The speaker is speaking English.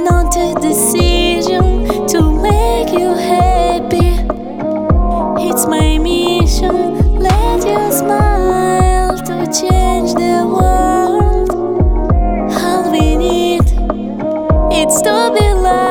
not a decision to make you happy. It's my mission, let you smile to change the world. All we need is to be loved.